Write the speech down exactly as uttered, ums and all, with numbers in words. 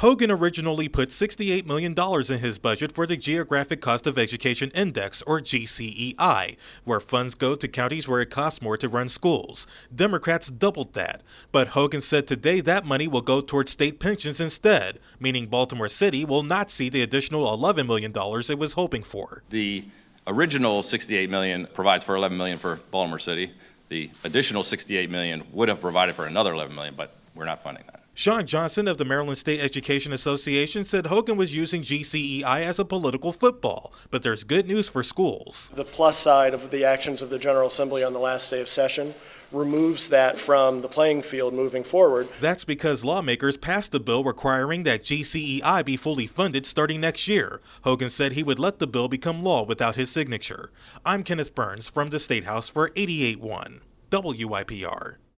Hogan originally put sixty-eight million dollars in his budget for the Geographic Cost of Education Index, or G C E I, where funds go to counties where it costs more to run schools. Democrats doubled that. But Hogan said today that money will go towards state pensions instead, meaning Baltimore City will not see the additional eleven million dollars it was hoping for. The original sixty-eight million dollars provides for eleven million dollars for Baltimore City. The additional sixty-eight million dollars would have provided for another eleven million dollars, but we're not funding that. Sean Johnson of the Maryland State Education Association said Hogan was using G C E I as a political football, but there's good news for schools. The plus side of the actions of the General Assembly on the last day of session removes that from the playing field moving forward. That's because lawmakers passed a bill requiring that G C E I be fully funded starting next year. Hogan said he would let the bill become law without his signature. I'm Kenneth Burns from the State House for eighty-eight point one W I P R.